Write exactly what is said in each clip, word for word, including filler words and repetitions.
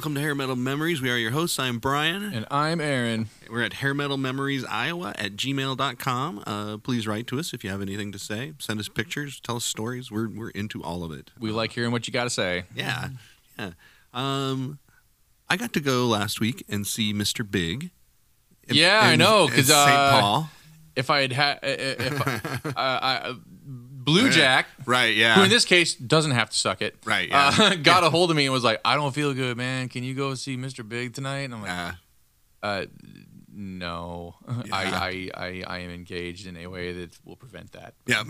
welcome to Hair Metal Memories. We are your hosts. I'm Brian. And I'm Aaron. We're at Hair Metal Memories Iowa at gmail dot com. Uh, please write to us if you have anything to say. Send us pictures. Tell us stories. We're we're into all of it. We uh, like hearing what you got to say. Yeah. Yeah. Um, I got to go last week and see Mister Big. In, yeah, in, I know. Because uh, Saint Paul. If I had had... If uh, I... Blue Jack, right? Yeah. Who in this case doesn't have to suck it, right? Yeah. Uh, got a hold of me and was like, "I don't feel good, man. Can you go see Mister Big tonight?" And I'm like, uh, uh, "No, yeah. I, I, I, I am engaged in a way that will prevent that." Yeah.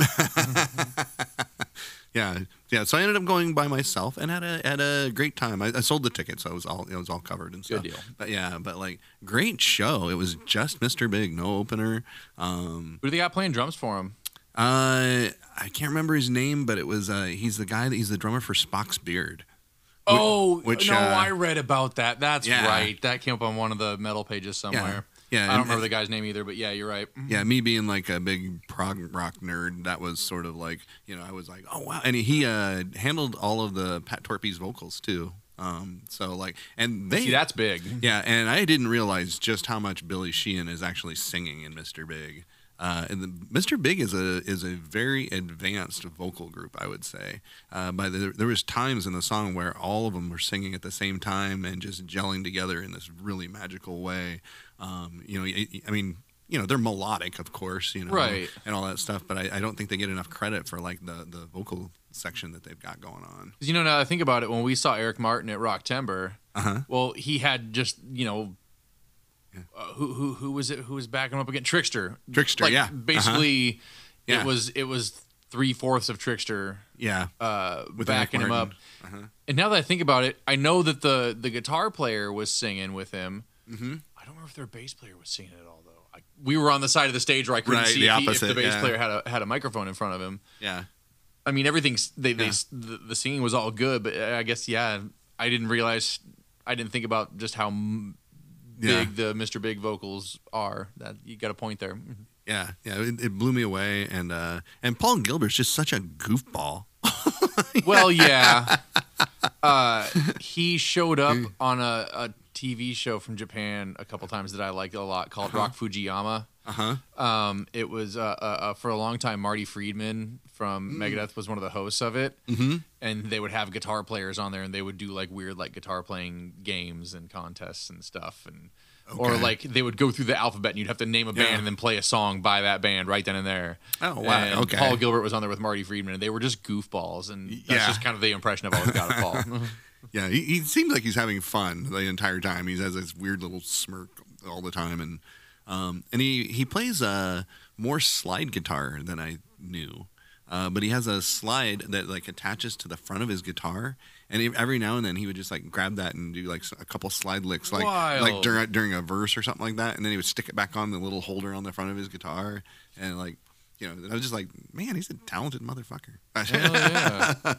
yeah, yeah. So I ended up going by myself and had a had a great time. I, I sold the ticket, so it was all it was all covered and stuff. Good deal. But yeah, but like great show. It was just Mister Big, no opener. Um, Who do they got playing drums for him? Uh, I can't remember his name, but it was uh, he's the guy that he's the drummer for Spock's Beard. Oh, which, no, uh, I read about that. That's yeah. right. That came up on one of the metal pages somewhere. Yeah, yeah I don't and, remember the guy's name either, but yeah, you're right. Yeah, me being like a big prog rock nerd, that was sort of like, you know, I was like, oh wow, and he uh, handled all of the Pat Torpey's vocals too. Um, so like, and they see that's big. Yeah, and I didn't realize just how much Billy Sheehan is actually singing in Mister Big. Uh, and the, Mister Big is a is a very advanced vocal group, I would say. Uh, by the, there was times in the song where all of them were singing at the same time and just gelling together in this really magical way. Um, you know, I, I mean, you know, they're melodic, of course, you know, right, and all that stuff. But I, I don't think they get enough credit for like the, the vocal section that they've got going on. You know, now that I think about it, when we saw Eric Martin at Rock Timber, uh-huh. well, he had just you know. Yeah. Uh, who who who was it? Who was backing him up against Trickster? Trickster, like, yeah. Basically, uh-huh. yeah. it was it was three fourths of Trickster. Yeah, uh, with backing him up. Uh-huh. And now that I think about it, I know that the the guitar player was singing with him. Mm-hmm. I don't remember if their bass player was singing at all though. I, we were on the side of the stage where I couldn't right, see the if, he, opposite, if the bass yeah. player had a had a microphone in front of him. Yeah. I mean, everything's they they yeah. the, the singing was all good, but I guess yeah, I didn't realize I didn't think about just how. M- Big yeah. the Mister Big vocals are. That you got a point there. Yeah, yeah, it, it blew me away, and uh, and Paul Gilbert's just such a goofball. Well, yeah, uh, he showed up on a, a T V show from Japan a couple times that I liked a lot called uh-huh. Rock Fujiyama. Uh huh. Um, it was uh, uh, uh, for a long time. Marty Friedman from mm. Megadeth was one of the hosts of it, mm-hmm. and they would have guitar players on there, and they would do like weird like guitar playing games and contests and stuff, and okay. or like they would go through the alphabet, and you'd have to name a band yeah. and then play a song by that band right then and there. Oh wow! And okay. Paul Gilbert was on there with Marty Friedman, and they were just goofballs, and that's yeah. just kind of the impression I've always got of Paul. Yeah, he, he seems like he's having fun the entire time. He has this weird little smirk all the time, and um, and he he plays uh, more slide guitar than I knew. Uh, but he has a slide that like attaches to the front of his guitar, and he, every now and then he would just like grab that and do like a couple slide licks, like Wild. like during during a verse or something like that, and then he would stick it back on the little holder on the front of his guitar, and like you know, I was just like, man, he's a talented motherfucker. Hell yeah.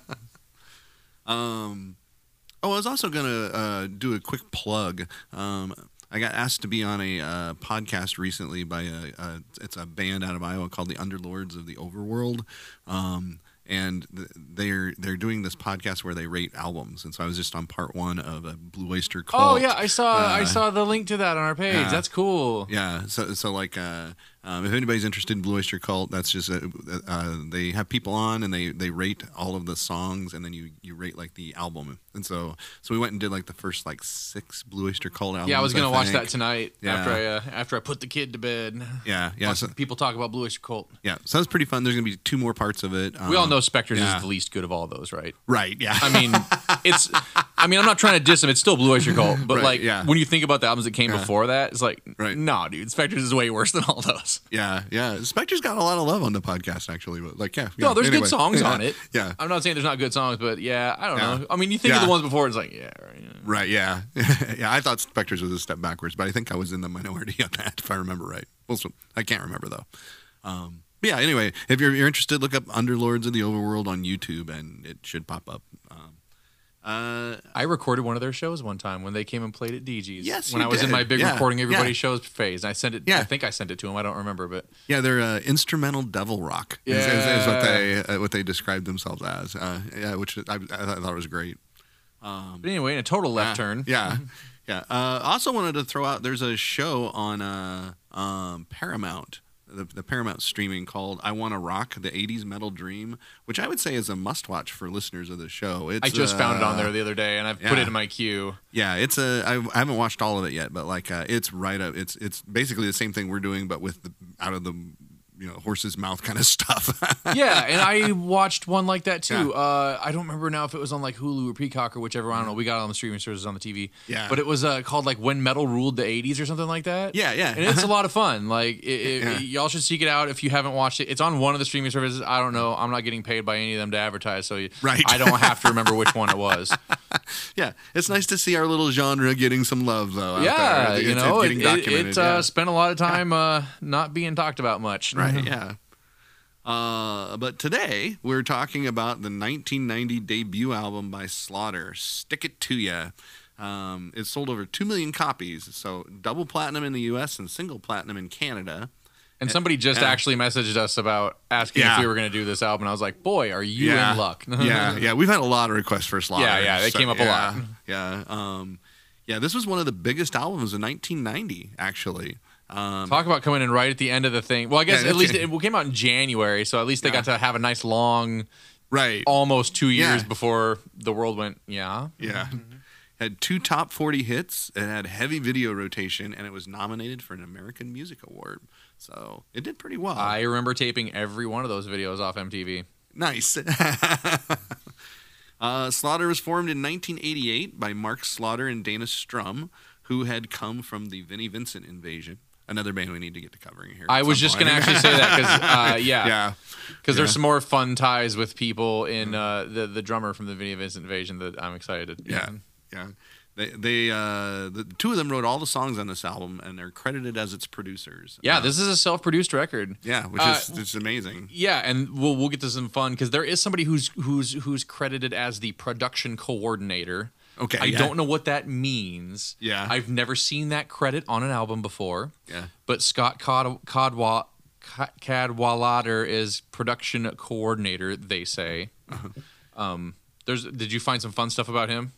um. Oh, I was also going to uh, do a quick plug. Um, I got asked to be on a uh, podcast recently by a, a it's a band out of Iowa called the Underlords of the Overworld. Um, and they're they're doing this podcast where they rate albums, and so I was just on part one of a Blue Oyster Cult. Oh yeah, I saw uh, I saw the link to that on our page. Yeah. That's cool. Yeah, so so like uh, um, if anybody's interested in Blue Oyster Cult, that's just a, uh, they have people on and they, they rate all of the songs, and then you, you rate like the album. And so so we went and did like the first like six Blue Oyster Cult albums. Yeah, I was gonna I watch think. that tonight Yeah. after I uh, after I put the kid to bed. Yeah, yeah. Watch So, people talk about Blue Oyster Cult. yeah, so that's pretty fun. There's gonna be two more parts of it. Um, We all know Spectres yeah. is the least good of all those, right? Right. Yeah. I mean, it's. I mean, I'm not trying to diss them. It's still Blue Oyster Cult, but Right, like yeah. when you think about the albums that came Yeah. before that, it's like, Right. nah, dude, Spectres is way worse than all those. yeah, yeah. Spectre's got a lot of love on the podcast, actually. But like, yeah. yeah. No, there's anyway. good songs yeah. on it. Yeah. I'm not saying there's not good songs, but yeah, I don't Yeah. know. I mean, you think of Yeah. the ones before, it's like, yeah, right. Yeah. Right, yeah. yeah, I thought Spectres was a step backwards, but I think I was in the minority on that, if I remember right. Well, so, I can't remember, though. Um, but yeah, anyway, if you're, you're interested, look up Underlords of the Overworld on YouTube, and it should pop up. Um, uh, I recorded one of their shows one time when they came and played at D G's. Yes, when you I was in did. my big Yeah, recording everybody yeah. shows phase. And I sent it. Yeah. I think I sent it to him. I don't remember, but yeah, they're uh, instrumental devil rock. Is, is, is what Yeah. they uh, what they described themselves as. Uh, yeah, which I, I thought was great. Um, But anyway, in a total left yeah, turn. Yeah. Yeah. Uh, also wanted to throw out, there's a show on uh, um, Paramount, the, the Paramount streaming called I Wanna Rock, the eighties Metal Dream, which I would say is a must-watch for listeners of the show. It's, I just uh, found it on there the other day, and I've yeah. put it in my queue. Yeah, it's a. I, I haven't watched all of it yet, but like uh, it's right up. It's it's basically the same thing we're doing, but with the out of the you know horse's mouth kind of stuff. Yeah, and I watched one like that too. Yeah. Uh, I don't remember now if it was on like Hulu or Peacock or whichever. I don't know. We got it on the streaming services on the T V. Yeah. But it was uh, called like When Metal Ruled the eighties or something like that. Yeah, yeah. And it's a lot of fun. Like it, it, Yeah. y'all should seek it out if you haven't watched it. It's on one of the streaming services. I don't know. I'm not getting paid by any of them to advertise, so you, Right. I don't have to remember which one it was. Yeah, it's nice to see our little genre getting some love though. out Yeah, there. It's- you it's know, it, getting it, documented, it uh, yeah. spent a lot of time uh, not being talked about much. Right, yeah. Uh, but today we're talking about the nineteen ninety debut album by Slaughter, "Stick It To Ya." Um, it sold over two million copies, so double platinum in the U S and single platinum in Canada. And somebody just Yeah. actually messaged us about asking Yeah. if we were going to do this album. And I was like, boy, are you yeah. in luck. yeah, yeah. We've had a lot of requests for Slaughter. Yeah, yeah, they came up a yeah, lot. Yeah, um, yeah. This was one of the biggest albums in nineteen ninety, actually. Um, Talk about coming in right at the end of the thing. Well, I guess Yeah, at least that's- it came out in January, so at least they Yeah. got to have a nice long, right. almost two years Yeah. before the world went, yeah. Yeah. Had two top forty hits. It had heavy video rotation, and it was nominated for an American Music Award. So it did pretty well. I remember taping every one of those videos off M T V. Nice. uh, Slaughter was formed in nineteen eighty-eight by Mark Slaughter and Dana Strum, who had come from the Vinnie Vincent Invasion. Another band we need to get to covering here. I at was some just going to point. actually say that because, uh, yeah. Yeah. Because there's Yeah. some more fun ties with people in uh, the, the drummer from the Vinnie Vincent Invasion that I'm excited. Yeah. Yeah. They, they uh, the two of them wrote all the songs on this album, and they're credited as its producers. Yeah, Uh, this is a self-produced record. Yeah, which Uh, is it's amazing. Yeah, and we'll we'll get to some fun because there is somebody who's who's who's credited as the production coordinator. Okay, I yeah. don't know what that means. Yeah. I've never seen that credit on an album before. Yeah. But Scott Cod- Codwa- Ca- Cadwallader is production coordinator. They say. Uh-huh. Um, there's. Did you find some fun stuff about him?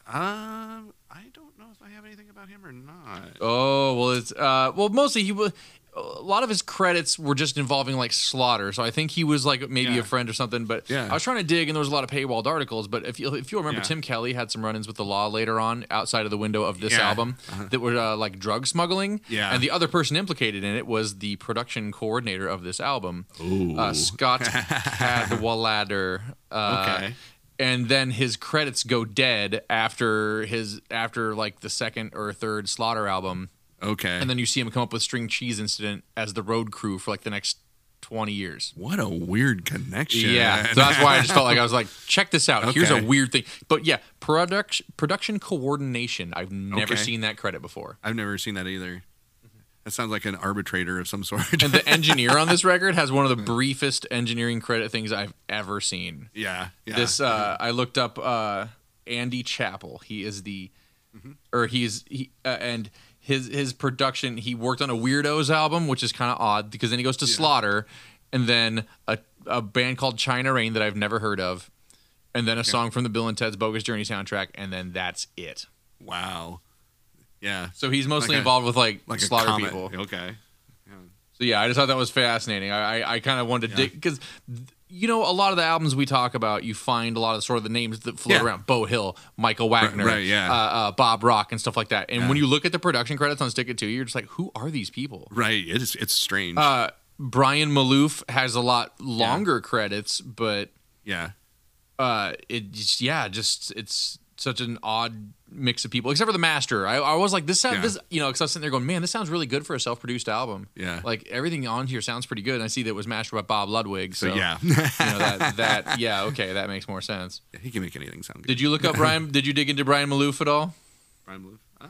Um, I don't know if I have anything about him or not. Oh well, it's uh well mostly he was. A lot of his credits were just involving like Slaughter, so I think he was like maybe Yeah. a friend or something. But Yeah. I was trying to dig, and there was a lot of paywalled articles. But if you if you remember, Yeah. Tim Kelly had some run-ins with the law later on outside of the window of this Yeah. album that were uh, like drug smuggling. Yeah. and the other person implicated in it was the production coordinator of this album, uh, Scott Cadwallader. Uh, Okay. And then his credits go dead after his after like the second or third Slaughter album. Okay. And then you see him come up with String Cheese Incident as the road crew for like the next twenty years. What a weird connection. Yeah. So that's why I just felt like I was like, check this out. Here's a Okay. weird thing. But yeah, production production coordination. I've never Okay. seen that credit before. I've never seen that either. That sounds like an arbitrator of some sort. And the engineer on this record has one of the briefest engineering credit things I've ever seen. yeah. Yeah. This uh, I looked up uh, Andy Chappell. He is the, or he's he uh, and his his production. He worked on a Weirdos album, which is kind of odd because then he goes to Slaughter, and then a a band called China Rain that I've never heard of, and then a song from the Bill and Ted's Bogus Journey soundtrack, and then that's it. Wow. Yeah. So he's mostly Like a- involved with like, Like Slaughter a comet. people. Okay. So yeah, I just thought that was fascinating. I I, I kind of wanted to dig because you know a lot of the albums we talk about, you find a lot of sort of the names that float Yeah. around: Bo Hill, Michael Wagner, right, yeah. uh, uh, Bob Rock, and stuff like that. And Yeah. when you look at the production credits on Stick It To You, you're just like, who are these people? Right. It's it's strange. Uh, Brian Malouf has a lot longer credits, but yeah. uh, it just yeah, just it's such an odd mix of people, except for the master. I, I was like, this sound, Yeah. this you know, because I was sitting there going, man, this sounds really good for a self-produced album. Yeah. like everything on here sounds pretty good. And I see that it was mastered by Bob Ludwig, so, So yeah. you know that that yeah, okay, that makes more sense. He can make anything sound good. Did you look up Brian? Did you dig into Brian Malouf at all? Brian Malouf? Uh,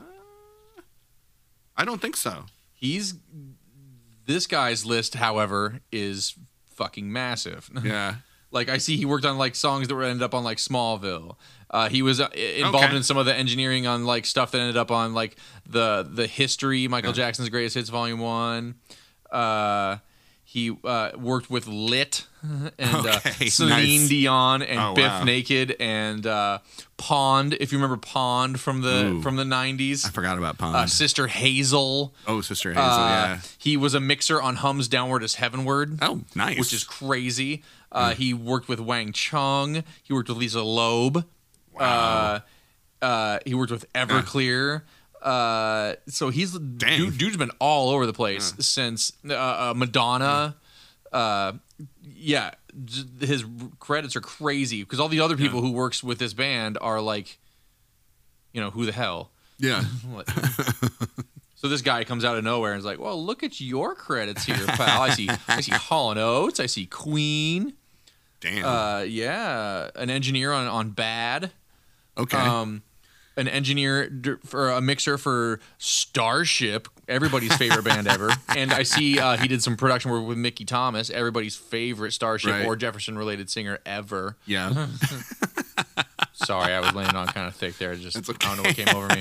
I don't think so. He's this guy's list, however, is fucking massive. Yeah. Like I see he worked on like songs that were ended up on like Smallville. Uh, he was uh, involved Okay. in some of the engineering on like stuff that ended up on like the the history Michael Jackson's Greatest Hits Volume One. Uh, He uh, worked with Lit and Okay, uh, Celine nice. Dion and Oh, Biff wow. Naked and uh, Pond. If you remember Pond from the Ooh. from the nineties, I forgot about Pond. uh, Sister Hazel. oh, Sister Hazel, Uh, yeah. He was a mixer on Hum's Downward is Heavenward. Oh, nice. Which is crazy. Uh, He worked with Wang Chung. He worked with Lisa Loeb. Wow. Uh, uh, he worked with Everclear. Uh, so he's Dang. dude, dude's been all over the place since uh, uh, Madonna. Uh, yeah, j- his credits are crazy because all the other people who works with this band are like, you know, who the hell? yeah. What? So this guy comes out of nowhere and is like, "Well, look at your credits here, pal. I see, I see Hall and Oates. I see Queen. Damn. Uh, yeah, an engineer on on Bad. okay. Um, an engineer d- for a mixer for Starship, everybody's favorite band ever. And I see uh, he did some production work with Mickey Thomas, everybody's favorite Starship Right. or Jefferson related singer ever. yeah. Sorry, I was laying on kind of thick there. Just It's I don't know what came over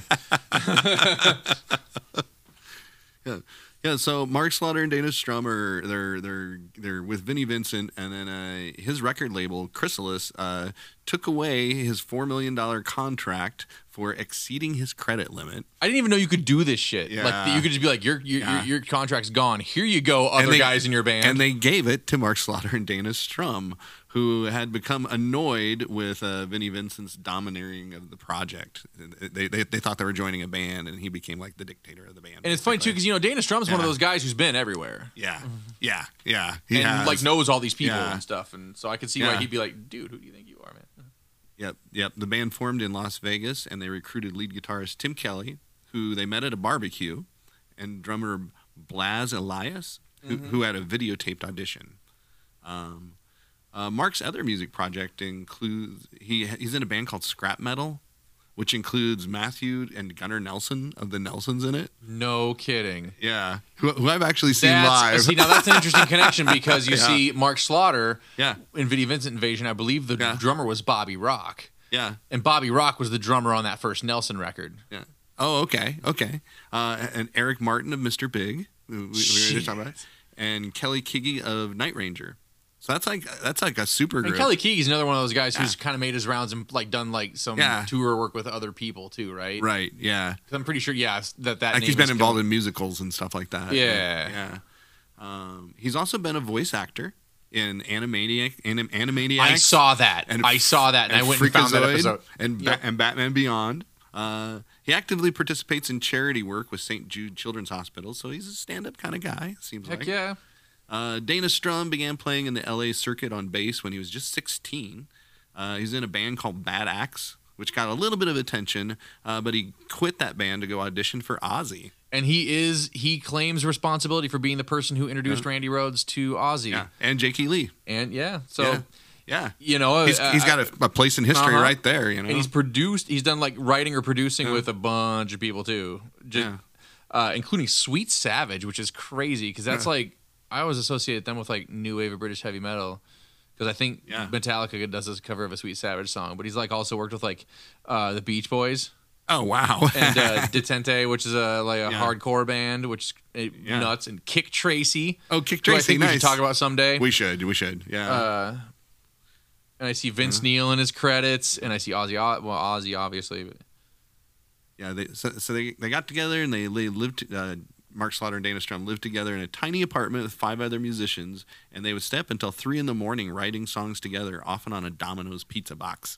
me. Yeah. Yeah, so Mark Slaughter and Dana Strum are they're they're they're with Vinnie Vincent, and then uh, his record label Chrysalis uh, took away his four million dollar contract for exceeding his credit limit. I didn't even know you could do this shit. Yeah. Like you could just be like, your your, Yeah. your your contract's gone. Here you go, other they- guys in your band. And they gave it to Mark Slaughter and Dana Strum, who had become annoyed with uh, Vinnie Vincent's domineering of the project. They, they they thought they were joining a band, and he became like the dictator of the band. and it's funny too basically. because you know Dana Strum's one of Yeah. those guys who's been everywhere. Yeah, yeah, yeah. He and has. like knows all these people Yeah. and stuff, and so I could see Yeah. why he'd be like, "Dude, who do you think you are, man?" Yep, yep. The band formed in Las Vegas, and they recruited lead guitarist Tim Kelly, who they met at a barbecue, and drummer Blaz Elias, who, Mm-hmm. who had a videotaped audition. Um, uh, Mark's other music project includes he he's in a band called Scrap Metal, which includes Matthew and Gunnar Nelson of the Nelsons in it. No kidding. Yeah, who, who I've actually seen That's, live. See, now that's an interesting connection because you Yeah. see Mark Slaughter yeah, in Vinnie Vincent Invasion. I believe the Yeah. drummer was Bobby Rock, yeah. and Bobby Rock was the drummer on that first Nelson record. Yeah. Oh, okay, okay. Uh, and Eric Martin of Mister Big, who we, we were just talking about, and Kelly Kiggy of Night Ranger. So that's like that's like a super And group. Kelly Keege's another one of those guys who's Yeah. kind of made his rounds and like done like some Yeah. tour work with other people too, right? Right? Yeah. 'Cause I'm pretty sure, yeah, that that Like name he's been is involved Kelly- in musicals and stuff like that. Yeah. Yeah. Um, he's also been a voice actor in Animaniac, Anim, Animaniacs. I saw that. and I saw that, and, I went and found that Freakazoid episode. and, Yep. ba- and Batman Beyond. Uh, he actively participates in charity work with Saint Jude Children's Hospital, so he's a stand-up kind of guy. Seems Heck like. yeah. Uh, Dana Strum began playing in the L A circuit on bass when he was just sixteen. Uh, he's in a band called Bad Axe, which got a little bit of attention, uh, but he quit that band to go audition for Ozzy. And he is he claims responsibility for being the person who introduced Randy Rhoads to Ozzy. Yeah, and Jakey Lee. And yeah, so yeah, yeah. you know, He's, uh, he's got a, a place in history uh-huh. right there. You know, and he's produced. He's done like writing or producing Yeah. with a bunch of people too, just, Yeah. uh, including Sweet Savage, which is crazy because that's Yeah. like I always associate them with like new wave of British heavy metal because I think Yeah. Metallica does this cover of a Sweet Savage song, but he's like also worked with like uh, the Beach Boys oh wow, and uh, Detente, which is a like a Yeah. hardcore band, which is uh, Yeah. nuts, and Kick Tracy. oh Kick Who I Tracy, think we nice. should talk about someday. We should, we should, yeah. Uh, and I see Vince Uh-huh. Neil in his credits, and I see Ozzy. Well, Ozzy obviously. But Yeah, they, so, so they they got together and they, they lived. Uh, Mark Slaughter and Dana Strum lived together in a tiny apartment with five other musicians, and they would stay up until three in the morning writing songs together, often on a Domino's pizza box.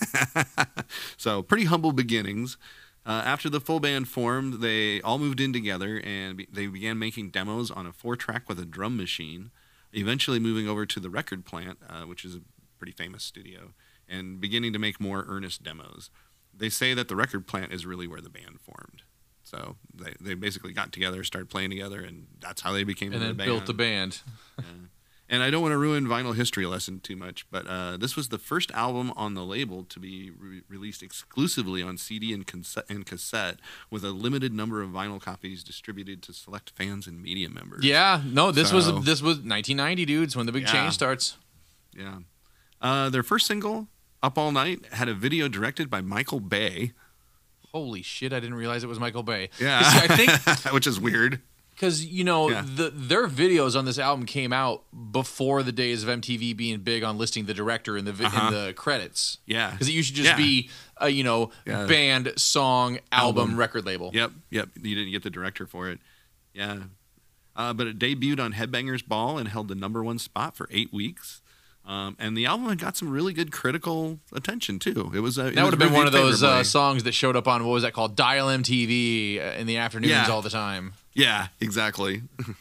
So pretty humble beginnings. Uh, after the full band formed, they all moved in together and be, they began making demos on a four-track with a drum machine. Eventually, moving over to the Record Plant, uh, which is a pretty famous studio, and beginning to make more earnest demos. They say that the Record Plant is really where the band formed. So they, they basically got together, started playing together, and that's how they became and the then band. built the band. Yeah. And I don't want to ruin vinyl history lesson too much, but uh, this was the first album on the label to be re- released exclusively on C D and, cons- and cassette, with a limited number of vinyl copies distributed to select fans and media members. Yeah, no, this So- was this was nineteen ninety, dudes, when the big Yeah. change starts. Yeah. Uh, their first single, Up All Night, had a video directed by Michael Bay. Holy shit! I didn't realize it was Michael Bay. Yeah. See, I think Which is weird. Because, you know, Yeah. the their videos on this album came out before the days of M T V being big on listing the director in the vi- Uh-huh. in the credits. Yeah. Because it used to just Yeah. be a, you know, Yeah. band, song, album, Album. record label. Yep, yep. You didn't get the director for it. Yeah. Uh, but it debuted on Headbangers Ball and held the number one spot for eight weeks. Um, and the album had got some really good critical attention too. It was a, it That was would have been one of reviewed those uh, favorably. songs that showed up on, what was that called? Dial M T V uh, in the afternoons Yeah. all the time. Yeah, exactly.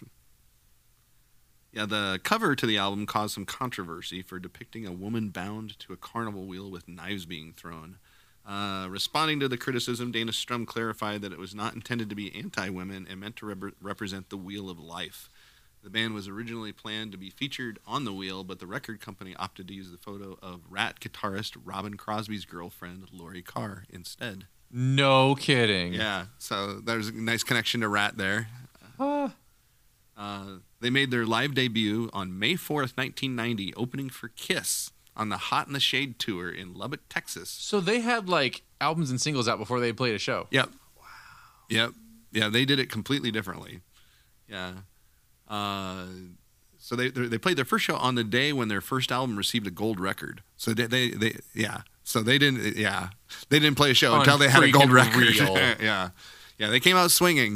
Yeah, the cover to the album caused some controversy for depicting a woman bound to a carnival wheel with knives being thrown. Uh, responding to the criticism, Dana Strum clarified that it was not intended to be anti-women and meant to rep- represent the wheel of life. The band was originally planned to be featured on the wheel, but the record company opted to use the photo of Rat guitarist Robin Crosby's girlfriend, Lori Carr, instead. No kidding. Yeah, so there's a nice connection to Rat there. Uh, Uh, they made their live debut on May fourth, nineteen ninety, opening for Kiss on the Hot in the Shade tour in Lubbock, Texas. so they had like albums and singles out before they played a show. Yep. Wow. Yep. Yeah, they did it completely differently. Yeah. Uh, so they they played their first show on the day when their first album received a gold record. So they they, they yeah. So they didn't yeah they didn't play a show until they had a gold record. Unfreaking real. Yeah. Yeah. They came out swinging.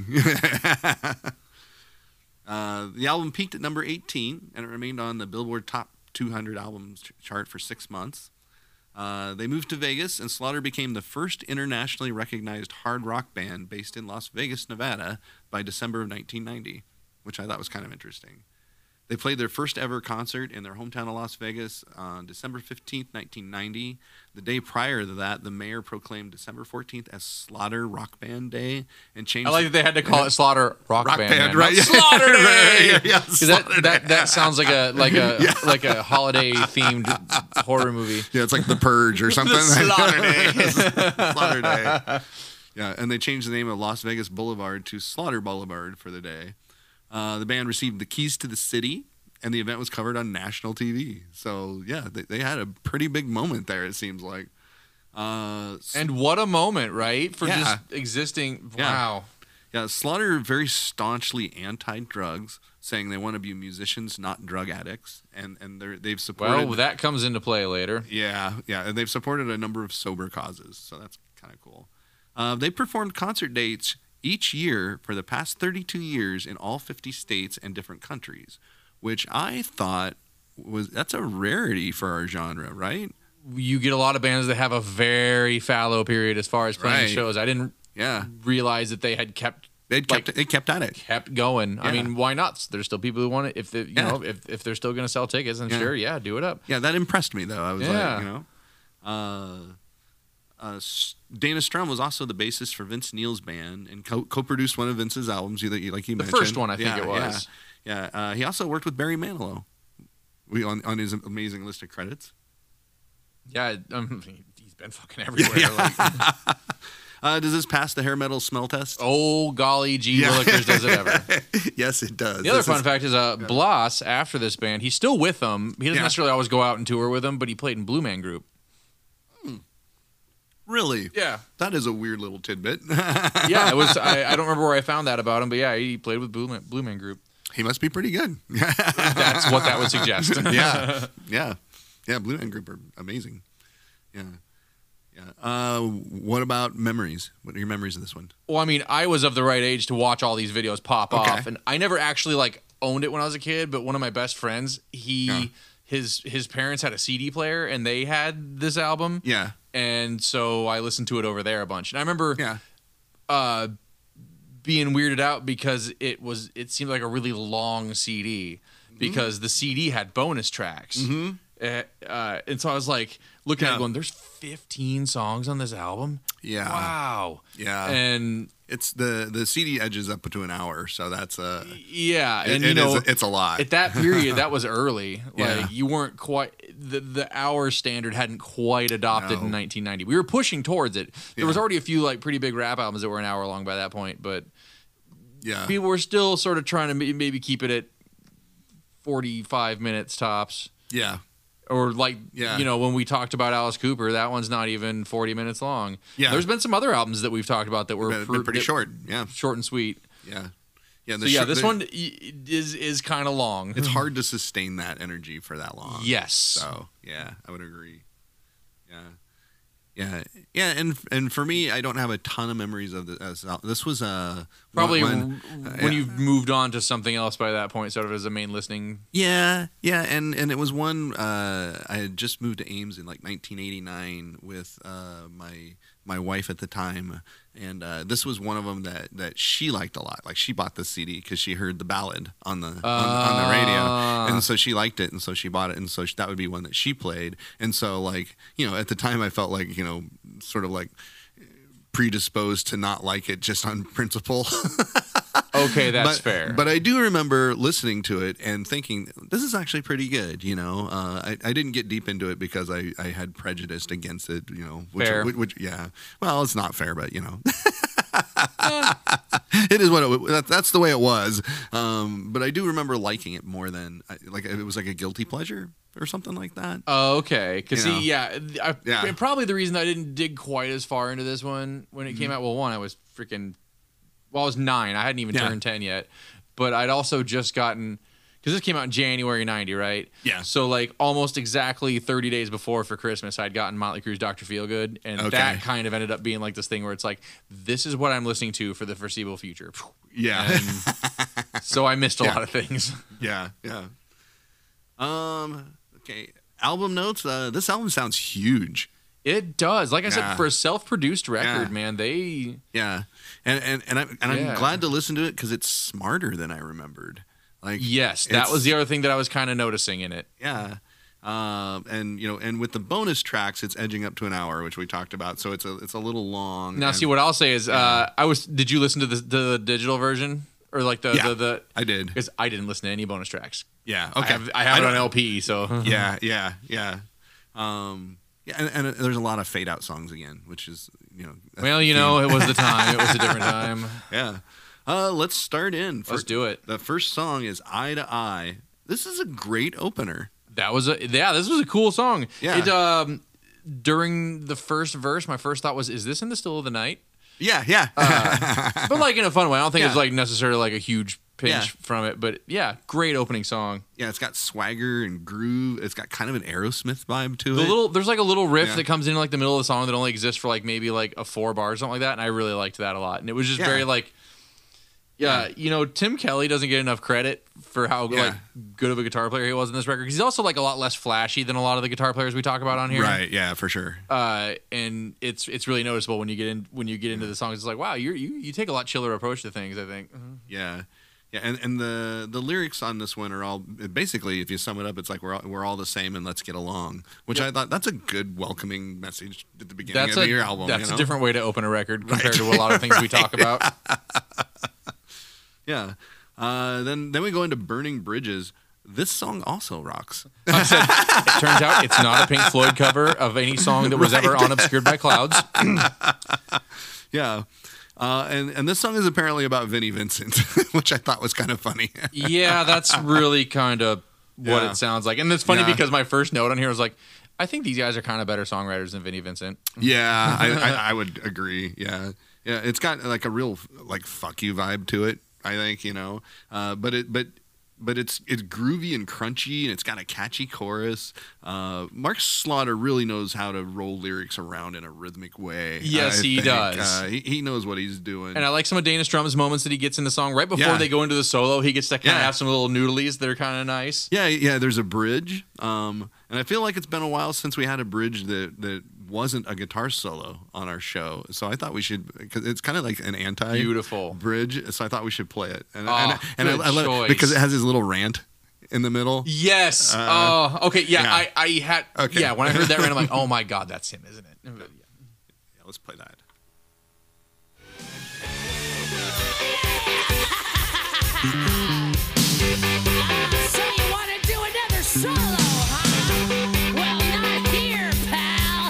Uh, the album peaked at number eighteen, and it remained on the Billboard Top two hundred Albums ch- chart for six months. Uh, they moved to Vegas, and Slaughter became the first internationally recognized hard rock band based in Las Vegas, Nevada, by December of nineteen ninety, which I thought was kind of interesting. They played their first ever concert in their hometown of Las Vegas on December fifteenth, nineteen ninety. The day prior to that, the mayor proclaimed December fourteenth as Slaughter Rock Band Day and changed I like that they had to call it Slaughter Rock, Rock Band, Band, man. right? Not Slaughter Day. Yeah, yeah, 'Cause that, Slaughter that Day. that sounds like a like a like a holiday themed horror movie. Yeah, it's like The Purge or something. Slaughter Day. Slaughter Day. Yeah, and they changed the name of Las Vegas Boulevard to Slaughter Boulevard for the day. Uh, the band received the keys to the city, and the event was covered on national T V. So, yeah, they, they had a pretty big moment there, it seems like. Uh, And what a moment, right? For Yeah. just existing. Yeah. Wow. yeah, Slaughter very staunchly anti-drugs, saying they want to be musicians, not drug addicts. And, and they're, they've supported... Well, that comes into play later. Yeah, yeah, and they've supported a number of sober causes, so that's kind of cool. Uh, they performed concert dates each year for the past thirty-two years in all fifty states and different countries, which I thought was that's a rarity for our genre, right? You get a lot of bands that have a very fallow period as far as playing Right. shows. I didn't Yeah, realize that they had kept they kept Like- they kept at it. kept going. I Yeah. mean, why not? There's still people who want it. If they, you Yeah. know, if, if they're still going to sell tickets, then Yeah. sure, yeah, do it up. Yeah, that impressed me though. I was Yeah. like, you know, uh, uh, S- Dana Strum was also the bassist for Vince Neil's band and co- co-produced one of Vince's albums, you- like you The mentioned. first one, I think Yeah, it was. Yeah, yeah. Uh, he also worked with Barry Manilow. We on on his amazing list of credits. Yeah, um, he's been fucking everywhere. Like, Uh, does this pass the hair metal smell test? oh golly, gee, Yeah. Willikers does it ever. Yes, it does. The other This fun is- fact is, uh, Blas, after this band, he's still with them. He doesn't Yeah. necessarily always go out and tour with them, but he played in Blue Man Group. Really? Yeah, That is a weird little tidbit. yeah. It was. I, I don't remember where I found that about him, but yeah, he played with Blue Man, Blue Man Group. He must be pretty good. That's what that would suggest. yeah, yeah, yeah. Blue Man Group are amazing. Yeah, yeah. Uh, what about memories? What are your memories of this one? Well, I mean, I was of the right age to watch all these videos pop Okay. off, and I never actually like owned it when I was a kid. But one of my best friends, he Yeah. his his parents had a C D player, and they had this album, Yeah, and so I listened to it over there a bunch. And I remember yeah, uh, being weirded out because it was it seemed like a really long C D because the C D had bonus tracks. Mm-hmm. Uh, uh, and so I was like looking at Yeah. it going, there's fifteen songs on this album. yeah, Wow. yeah. And it's the the C D edges up to an hour, so that's uh, yeah, it, and it you know, is- it's a lot. at that period, that was early. Like Yeah. you weren't quite the the hour standard hadn't quite adopted No. in nineteen ninety. We were pushing towards it. There was Yeah. already a few like pretty big rap albums that were an hour long by that point, but yeah, people were still sort of trying to ma- maybe keep it at forty-five minutes tops. yeah, Or like, Yeah. you know, when we talked about Alice Cooper, that one's not even forty minutes long. Yeah. There's been some other albums that we've talked about that were been, pr- been pretty that- short. Yeah, short and sweet. yeah, Yeah, So the yeah, sh- this the- one y- is is kind of long. It's hard to sustain that energy for that long. Yes. So yeah, I would agree. Yeah, yeah, yeah. And and for me, I don't have a ton of memories of this. This was uh Probably when, when, uh, you've moved on to something else by that point, sort of as a main listening. Yeah, yeah, and and it was one uh, I had just moved to Ames in like nineteen eighty-nine with uh, my my wife at the time, and uh, this was one of them that, that she liked a lot. Like she bought the C D because she heard the ballad on the uh, on, on the radio, and so she liked it, and so she bought it, and so she, that would be one that she played. And so like you know at the time I felt like you know sort of like predisposed to not like it just on principle. Okay, that's but, fair. But I do remember listening to it and thinking, this is actually pretty good, you know. Uh, I, I didn't get deep into it because I, I had prejudice against it, you know. Which, Fair. Which, which, yeah. Well, it's not fair, but, you know. It is what it that, that's the way it was. Um, but I do remember liking it more than, like, it was like a guilty pleasure or something like that. Oh, okay. Because You know. see, yeah, I, Yeah. and probably the reason I didn't dig quite as far into this one when it Mm-hmm. came out. Well, one, I was freaking. Well, I was nine. I hadn't even Yeah. turned ten yet. But I'd also just gotten because this came out in January ninety, right? Yeah. So like almost exactly thirty days before for Christmas, I'd gotten Motley Crue's Doctor Feelgood, and Okay. that kind of ended up being like this thing where it's like, this is what I'm listening to for the foreseeable future. Yeah. So I missed a Yeah. lot of things. Yeah, yeah. Um. Okay. Album notes. Uh, this album sounds huge. It does. Like I Yeah. said, for a self-produced record, Yeah. man, they Yeah, and and and, I, and Yeah. I'm glad to listen to it because it's smarter than I remembered. Like yes, that it's- was the other thing that I was kind of noticing in it. Yeah. Um, and you know, and with the bonus tracks, it's edging up to an hour, which we talked about. So it's a it's a little long. Now, and- see what I'll say is, uh, I was. Did you listen to the the digital version or like the Yeah. the the? I did. Because I didn't listen to any bonus tracks. Yeah. I Okay. have, I have it don't- on L P, so Yeah. Yeah. Yeah. Um. Yeah, and, and there's a lot of fade out songs again, which is you know. a Well, you theme. know, it was the time. It was a different time. Yeah. Uh, let's start in. Let's do it. The first song is "Eye to Eye." This is a great opener. That was a yeah. This was a cool song. Yeah. It um during the first verse, my first thought was, "Is this in the still of the night?" Yeah. Yeah. But like in a fun way. I don't think Yeah. it's like necessarily like a huge pinch Yeah. from it. But yeah, great opening song. Yeah, it's got swagger and groove. It's got kind of an Aerosmith vibe to The it. little there's like a little riff Yeah. that comes in like the middle of the song that only exists for like maybe like a four bar or something like that, and I really liked that a lot. And it was just Yeah. very like, yeah, Yeah. you know, Tim Kelly doesn't get enough credit for how Yeah. like good of a guitar player he was in this record. 'Cause he's also like a lot less flashy than a lot of the guitar players we talk about on here. Right, yeah, for sure. Uh, and it's it's really noticeable when you get in when you get into the songs. It's like, wow, you're, you you take a lot chiller approach to things. I think. Yeah. Yeah, and, and the the lyrics on this one are all basically, if you sum it up, it's like we're all, we're all the same and let's get along, which Yep. I thought that's a good welcoming message at the beginning That's of a your album. that's you know? a different way to open a record compared to a lot of things we talk about. Yeah. Uh, then then we go into Burning Bridges. This song also rocks. I said, it turns out it's not a Pink Floyd cover of any song that was ever unobscured by clouds. Yeah. Uh, and, and this song is apparently about Vinnie Vincent, which I thought was kind of funny. Yeah, that's really kind of what Yeah. it sounds like. And it's funny Yeah. because my first note on here was like, I think these guys are kind of better songwriters than Vinnie Vincent. Yeah, I, I, I would agree. Yeah, yeah, it's got like a real like fuck you vibe to it. I think you know, uh, but it but but it's it's groovy and crunchy, and it's got a catchy chorus. Uh, Mark Slaughter really knows how to roll lyrics around in a rhythmic way. Yes, I he think. does. Uh, he, he knows what he's doing. And I like some of Dana Strum's moments that he gets in the song right before Yeah. they go into the solo. He gets to kind of Yeah. have some little noodlies that are kind of nice. yeah, yeah. There's a bridge, um, and I feel like it's been a while since we had a bridge that that wasn't a guitar solo on our show. So I thought we should, because it's kind of like an anti Beautiful. bridge. So I thought we should play it. And, Oh, and, and I, good I love it choice. because it has his little rant in the middle. Yes. Uh, oh, okay. Yeah, yeah. I, I had. Okay. Yeah, when I heard that rant, I'm like, oh my god, that's him, isn't it? Yeah, let's play that. So you want to do another solo, huh? Well, not here, pal.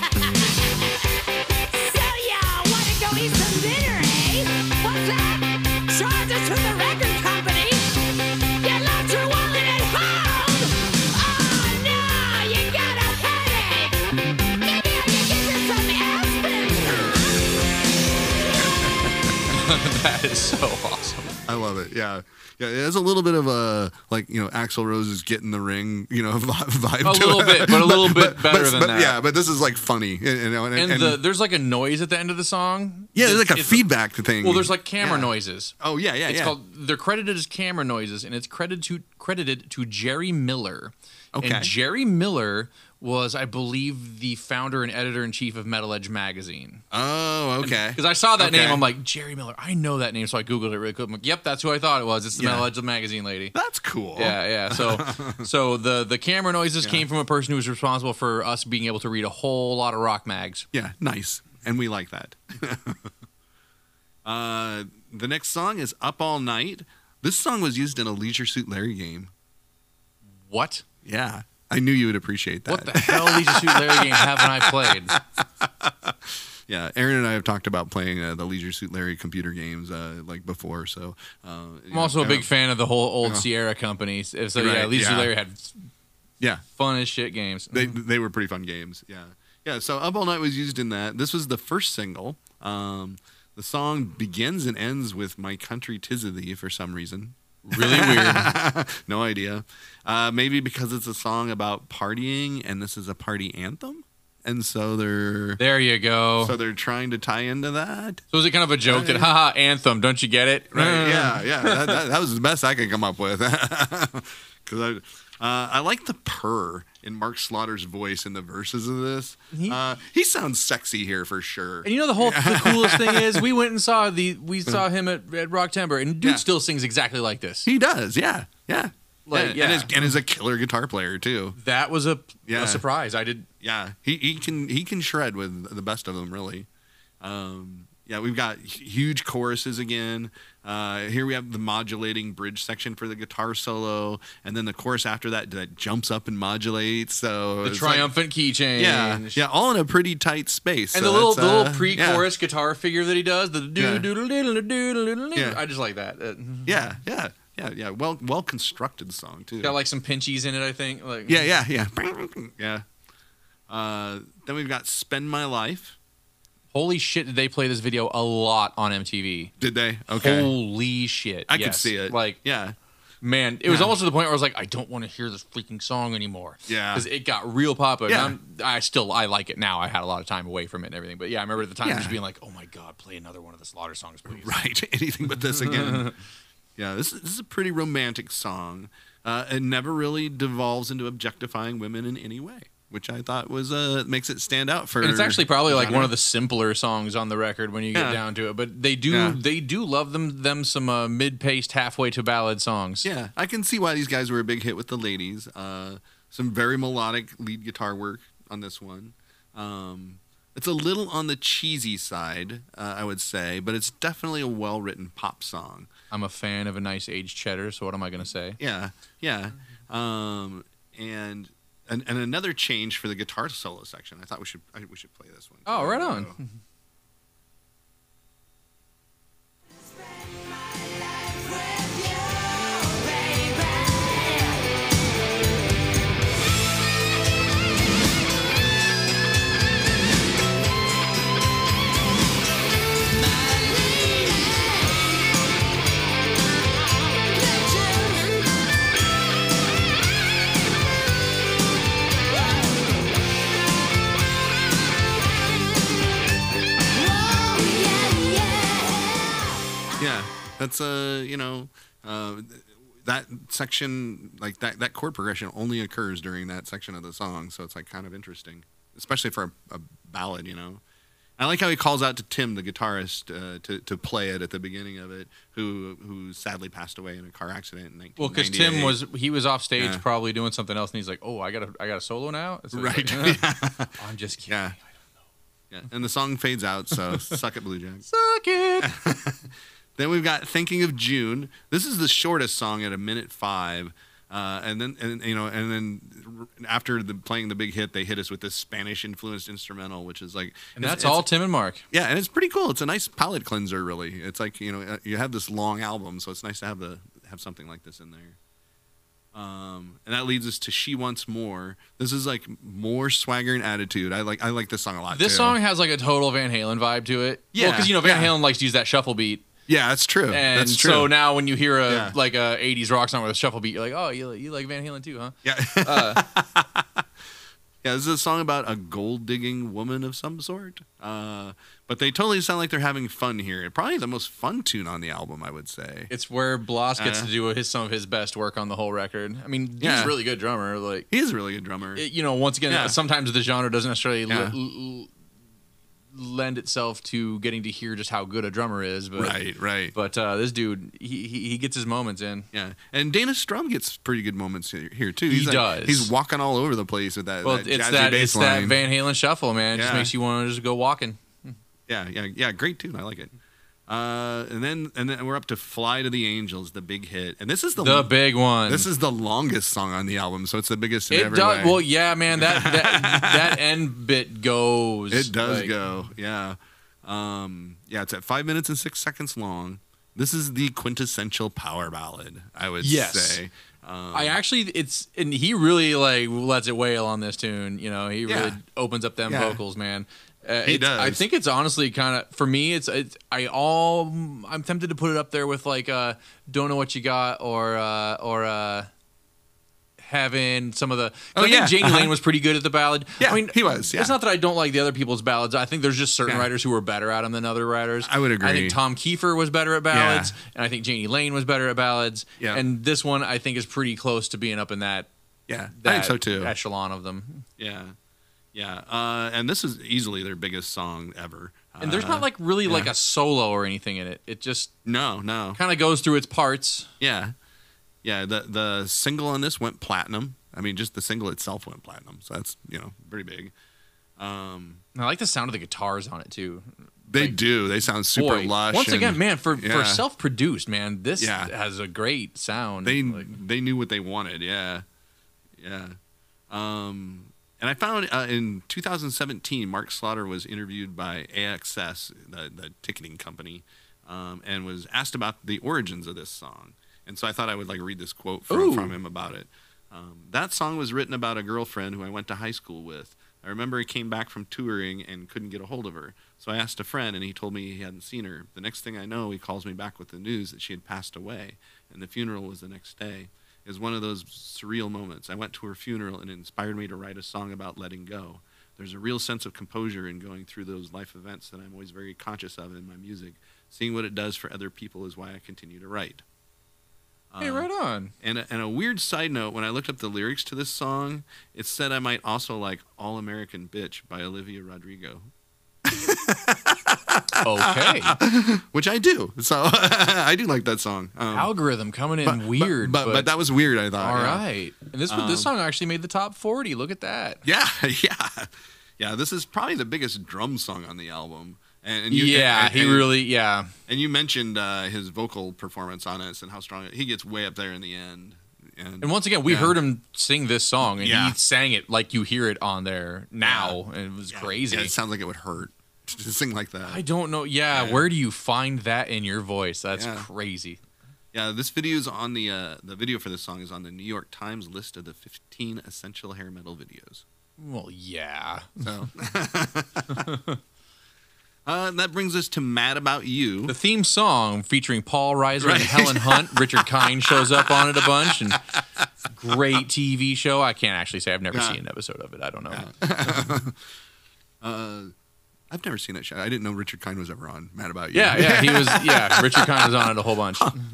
So y'all want to go eat some dinner, eh? What's that? Charge us to the record company? You left your wallet at home? Oh, no, you got a headache. Maybe I can give you some aspirin, huh? That is so awesome. I love it. Yeah. Yeah, it has a little bit of a, like, you know, Axl Rose's Get in the Ring, you know, vibe A to little it. bit, but a little bit but, better but, than but, that. Yeah, but this is, like, funny. You know, and, And, and the, there's like a noise at the end of the song. yeah, there's like a It's- feedback thing. Well, there's like camera Yeah. noises. Oh, yeah, yeah, It's yeah. called. They're credited as camera noises, and it's credited to credited to Jerry Miller. Okay. And Jerry Miller was, I believe, the founder and editor in chief of Metal Edge magazine. Oh, okay. Because I saw that Okay. name, I'm like, Jerry Miller. I know that name, so I googled it really quick. I'm like, yep, that's who I thought it was. It's the Yeah. Metal Edge magazine lady. That's cool. Yeah, yeah. So, so the the camera noises Yeah. came from a person who was responsible for us being able to read a whole lot of rock mags. Yeah, nice. And we like that. uh, the next song is Up All Night. This song was used in a Leisure Suit Larry game. What? Yeah. I knew you would appreciate that. What the hell, Leisure Suit Larry game haven't I played? Yeah, Aaron and I have talked about playing uh, the Leisure Suit Larry computer games uh, like before. So uh, I'm also a big fan of the whole old Yeah. Sierra company. So yeah, Right, Leisure Suit yeah. Larry had Yeah, fun as shit games. they they were pretty fun games. Yeah, yeah. So Up All Night was used in that. This was the first single. Um, the song begins and ends with "My Country 'Tis of Thee" for some reason. Really weird. No idea. Uh, maybe because it's a song about partying, and this is a party anthem, and so they're There you go. so So, they're trying to tie into that. is it kind of a joke that, haha, anthem, don't you get it? Right? Yeah, yeah. That, that, that was the best I could come up with. Because I, uh, I like the purr in Mark Slaughter's voice in the verses of this. He- Uh, he sounds sexy here for sure. And you know the whole the coolest thing is we went and saw the we saw him at, at Rock Timber, and dude Yeah. still sings exactly like this. He does. Yeah, yeah. Like, and, yeah. and, is, and is a killer guitar player too. That was a, Yeah. a surprise. I did. Yeah, he, he can he can shred with the best of them, really. Um, yeah, we've got huge choruses again. Uh, here we have the modulating bridge section for the guitar solo, and then the chorus after that that jumps up and modulates. So The it's like- triumphant key change. yeah, yeah, all in a pretty tight space. And so the little that's, the uh, little pre-chorus guitar figure that he does, the Yeah. doodle doodle doodle doodle doodle. Yeah. I just like that. Uh, Yeah, yeah, yeah, yeah, yeah. Well, well constructed song too. Got like some pinchies in it, I think. Like Yeah, yeah, yeah, yeah. Uh, then we've got "Spend My Life." Holy shit! Did they play this video a lot on M T V? Did they? Okay, Holy shit! I could Yes. see it. Like yeah, man, it was Yeah. almost to the point where I was like, I don't want to hear this freaking song anymore. Yeah. because it got real popular. Yeah. And I'm, I still I like it now. I had a lot of time away from it and everything, but yeah, I remember at the time Yeah. just being like, oh my god, play another one of the Slaughter songs, please. right. Anything but this again. Yeah, this is, this is a pretty romantic song. Uh, it never really devolves into objectifying women in any way, which I thought was uh makes it stand out for. And it's actually probably like genre. one of the simpler songs on the record when you get Yeah. down to it. But they do Yeah. they do love them them some uh, mid-paced halfway to ballad songs. Yeah, I can see why these guys were a big hit with the ladies. Uh, some very melodic lead guitar work on this one. Um, it's a little on the cheesy side, uh, I would say, but it's definitely a well-written pop song. I'm a fan of a nice aged cheddar, so what am I going to say? Yeah, yeah. Um, and, and and another change for the guitar solo section. I thought we should I, we should play this one. Oh, right on. Yeah, that's uh, you know, uh, that section like that that chord progression only occurs during that section of the song, so it's like kind of interesting, especially for a, a ballad, you know. I like how he calls out to Tim, the guitarist, uh, to to play it at the beginning of it, who who sadly passed away in a car accident in nineteen ninety-eight. Well, because Tim was he was off stage Yeah. probably doing something else, and he's like, "Oh, I got a I got a solo now." So it's right. like, yeah. I'm just kidding. Yeah. Yeah, and the song fades out, so suck it, Blue Jack. Suck it. Then we've got "Thinking of June." This is the shortest song at a minute five, uh, and then and you know, and then after the playing the big hit, they hit us with this Spanish-influenced instrumental, which is like, And it's- that's it's- all Tim and Mark. Yeah, and it's pretty cool. It's a nice palate cleanser, really. It's like you know, uh, you have this long album, so it's nice to have the have something like this in there. Um, and that leads us to "She Wants More." This is like more swagger and attitude. I like I like this song a lot. This too. song has like a total Van Halen vibe to it. Yeah, because you know Van yeah. Halen likes to use that shuffle beat. Yeah, that's true. And that's true. so now when you hear a Yeah. like a eighties rock song with a shuffle beat, you're like, oh, you, you like Van Halen too, huh? Yeah. Uh, Yeah, this is a song about a gold digging woman of some sort. Uh, but they totally sound like they're having fun here. Probably the most fun tune on the album, I would say. it's where Bloss gets Uh, to do his some of his best work on the whole record. I mean, he's Yeah. a really good drummer. Like, He is a really good drummer. it, you know, once again, Yeah. sometimes the genre doesn't necessarily Yeah. l- l- lend itself to getting to hear just how good a drummer is. But, right, right. But uh, this dude, he, he he gets his moments in. Yeah, and Dana Strum gets pretty good moments here, here too. He He's like- does. He's walking all over the place with that. Well, that it's jazzy that bass it's that line. Van Halen shuffle, man. It just Yeah. makes you want to just go walking. Yeah, yeah, yeah. Great tune. I like it. Uh, and then and then we're up to "Fly to the Angels," the big hit, and this is the, The big one. this is the longest song on the album, so it's the biggest in It every does. way. Well, yeah, man. That that that end bit goes. It does like- go, yeah. Um, yeah, it's at five minutes and six seconds long. This is the quintessential power ballad, I would Yes. say. Um, I actually, it's and he really like lets it wail on this tune. You know, he really Yeah. opens up them Yeah. vocals, man. Uh, He it's- I does. think it's honestly kind of for me. It's it's I all I'm tempted to put it up there with like uh "Don't Know What You Got" or uh, or uh, having some of the. 'cause Oh, I yeah. think Janie Uh-huh. Lane was pretty good at the ballad. Yeah, I mean, he was, yeah. It's not that I don't like the other people's ballads. I think there's just certain Yeah. writers who were better at them than other writers. I would I agree. think Tom Kiefer was better at ballads, Yeah. and I think Janie Lane was better at ballads. Yeah. And this one I think is pretty close to being up in that yeah, that I think so too. echelon of them. Yeah, yeah. Uh, and this is easily their biggest song ever. And there's Uh, not like really like yeah. a solo or anything in it. It just no, no. kind of goes through its parts. Yeah, yeah. The the single on this went platinum. I mean, just the single itself went platinum, so that's you know pretty big. Um, And I like the sound of the guitars on it too. they Like, do. They sound super Boy, lush. once and again, man, for yeah. for self-produced, man, this Yeah. has a great sound. They Like, they knew what they wanted. Yeah, yeah. Um, and I found uh, in two thousand seventeen, Mark Slaughter was interviewed by A X S, the, the ticketing company, um, and was asked about the origins of this song. And so I thought I would like read this quote from, Ooh. from him about it. Um, that song was written about a girlfriend who I went to high school with. I remember he came back from touring and couldn't get a hold of her. So I asked a friend, and he told me he hadn't seen her. The next thing I know, he calls me back with the news that she had passed away, and the funeral was the next day. It was one of those surreal moments. I went to her funeral, and it inspired me to write a song about letting go. There's a real sense of composure in going through those life events that I'm always very conscious of in my music. Seeing what it does for other people is why I continue to write. hey, Um, right on. and a, and a weird side note, when I looked up the lyrics to this song, it said I might also like All American Bitch by Olivia Rodrigo, Okay, which I do. So I do like that song. Um, algorithm coming in but- weird, but, but, but that was weird, I thought. all yeah. right. And this this Um, song actually made the top forty. Look at that. Yeah, yeah. Yeah, this is probably the biggest drum song on the album. And, and you, yeah, and, he and- really yeah. And you mentioned uh, his vocal performance on it and how strong he gets way up there in the end. And, And once again, we yeah. heard him sing this song, and Yeah. he sang it like you hear it on there now, and it was yeah, crazy. Yeah, it sounds like it would hurt to sing like that. I don't know. Yeah, Yeah. where do you find that in your voice? That's Yeah. crazy. Yeah, this video is on the uh, the video for this song is on the New York Times list of the fifteen essential hair metal videos. Well, yeah. So uh, that brings us to "Mad About You." The theme song featuring Paul Reiser Right. and Helen Hunt. Richard Kind shows up on it a bunch, and great T V show. I can't actually say I've never Yeah. seen an episode of it. I don't know. uh, I've never seen that show. I didn't know Richard Kind was ever on "Mad About You." Yeah, yeah, he was. Yeah, Richard Kind was on it a whole bunch.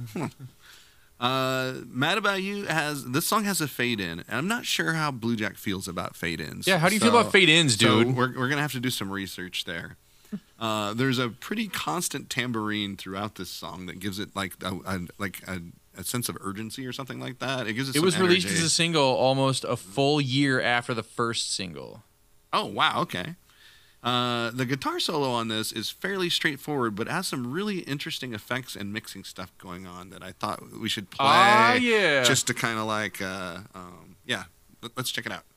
Uh, "Mad About You" has this song has a fade in, and I'm not sure how Blue Jack feels about fade ins. Yeah, how do you feel about fade ins, So dude? we're we're gonna have to do some research there. Uh, there's a pretty constant tambourine throughout this song that gives it like a, a like a, a sense of urgency or something like that. It gives it. It some was released energy. as a single almost a full year after the first single. Oh wow, okay. Uh, the guitar solo on this is fairly straightforward, but has some really interesting effects and mixing stuff going on that I thought we should play. Ah, yeah. Just to kind of like, uh, um, yeah. Let- Let's check it out.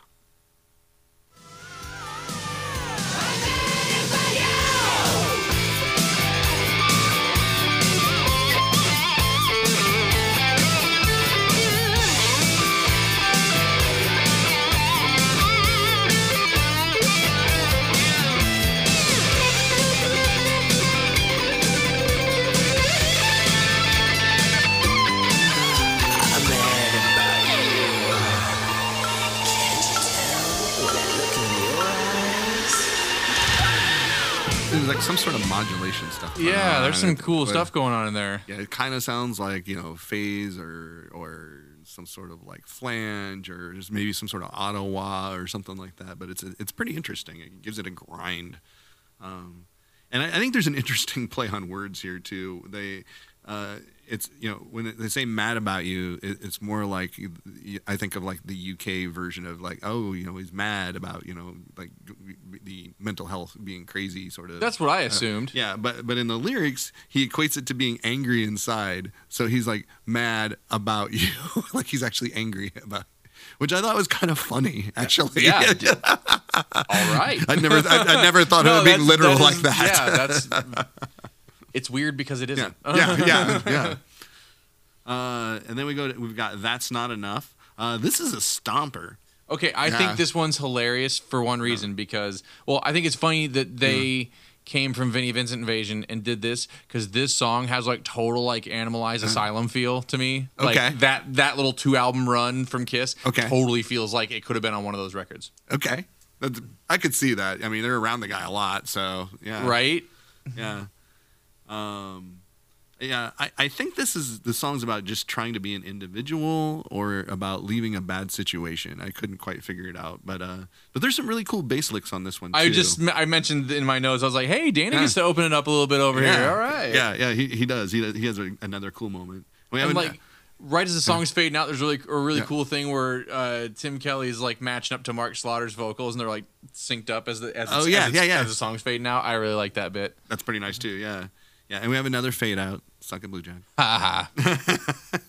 like some sort of modulation stuff. going Yeah, on. there's some cool But, stuff going on in there. Yeah, it kind of sounds like, you know, phase or or some sort of like flange or just maybe some sort of auto wah or something like that. But it's it's pretty interesting. It gives it a grind. Um, and I, I think there's an interesting play on words here too. They, uh, it's you know when they say "mad about you," it, it's more like I think of like the U K version of like, oh, you know, he's mad about, you know, like the mental health being crazy sort of. That's what I assumed. Uh, yeah, but but in the lyrics, he equates it to being angry inside. So he's like mad about you, like he's actually angry about. Which I thought was kind of funny, actually. Yeah. d- All right. I never, I, I never thought No, of it being that's- literal that like is- that. Yeah, that's. It's weird because it yeah, isn't. yeah, yeah, yeah. Uh, and then we go. To, we've got "That's Not Enough." Uh, this is a stomper. Okay, I Yeah. think this one's hilarious for one reason because, well, I think it's funny that they came from Vinnie Vincent Invasion and did this because this song has like total like Animalized Asylum feel to me. Like Okay. that that little two album run from Kiss Okay. totally feels like it could have been on one of those records. Okay, That's, I could see that. I mean, they're around the guy a lot, so yeah, Right? yeah. Um, yeah, I, I think this is the song's about just trying to be an individual or about leaving a bad situation. I couldn't quite figure it out, but uh, but there's some really cool bass licks on this one too. I just I mentioned in my notes, I was like, hey, Danny Yeah. gets to open it up a little bit over yeah. here. All right. Yeah, yeah, he he does. He does, he has a, another cool moment. We And haven't- like right as the song's fading out, there's really a really Yeah. cool thing where uh, Tim Kelly's like matching up to Mark Slaughter's vocals, and they're like synced up as the as, Oh, it's, yeah, as, it's- yeah, yeah. as the song's fading out. I really like that bit. that's pretty nice too. Yeah, yeah, and we have another fade out. Suck it, Blue Jack. Ha ha.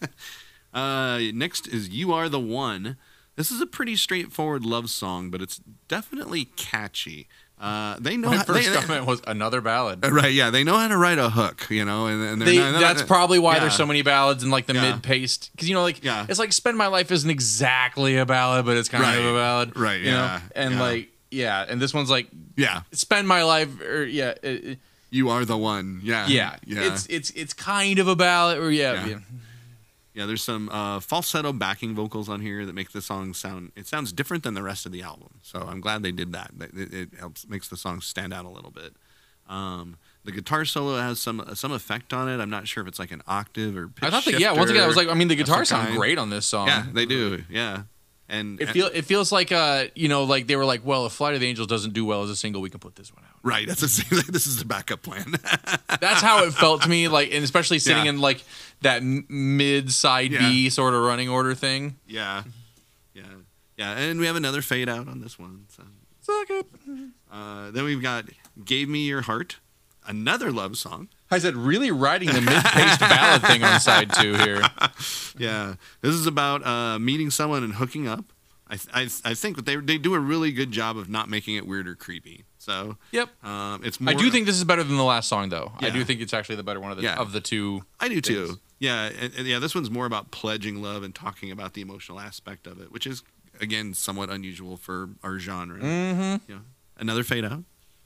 Uh, next is "You Are the One." This is a pretty straightforward love song, but it's definitely catchy. Uh, they know My how, first they, they- comment was another ballad. right. Yeah, they know how to write a hook, you know, and, and they're They, not, they're that's not- probably why yeah. there's so many ballads in like the Yeah. mid-paced, because you know, like Yeah. it's like "Spend My Life" isn't exactly a ballad, but it's kind Right. of a ballad, Right, You know? yeah, and yeah. like yeah, and this one's like Yeah, "Spend My Life," or yeah, it, it- you are the one. Yeah, yeah, yeah. it's it's it's kind of a ballad, or yeah, Yeah. yeah. Yeah, there's some uh, falsetto backing vocals on here that make the song sound. It sounds different than the rest of the album. So I'm glad they did that. It, it- it helps makes the song stand out a little bit. Um, the guitar solo has some some effect on it. I'm not sure if it's like an octave or pitch I thought that shift yeah. Once again, I was or like, I mean, the of guitars some sound kind. great on this song. Yeah, they do. Yeah, and It feel it feels like uh you know like they were like, well, if Flight of the Angels doesn't do well as a single, we can put this one out. right. That's a, this is the backup plan. That's how it felt to me. Like, and especially sitting Yeah. in like that m- mid side B Yeah. sort of running order thing. yeah, yeah, yeah. And we have another fade out on this one. So. Suck it. Uh, then we've got "Gave Me Your Heart," another love song. I said, really riding the mid-paced ballad thing on side two here. Yeah, this is about uh, meeting someone and hooking up. I th- I, th- I think that they they do a really good job of not making it weird or creepy. So Yep. um, it's more. I do think this is better than the last song, though. I Yeah. do think it's actually the better one of the Yeah. of the two. I do too. things. Yeah, and, and yeah, this one's more about pledging love and talking about the emotional aspect of it, which is again somewhat unusual for our genre. Mm-hmm. Yeah, another fade out.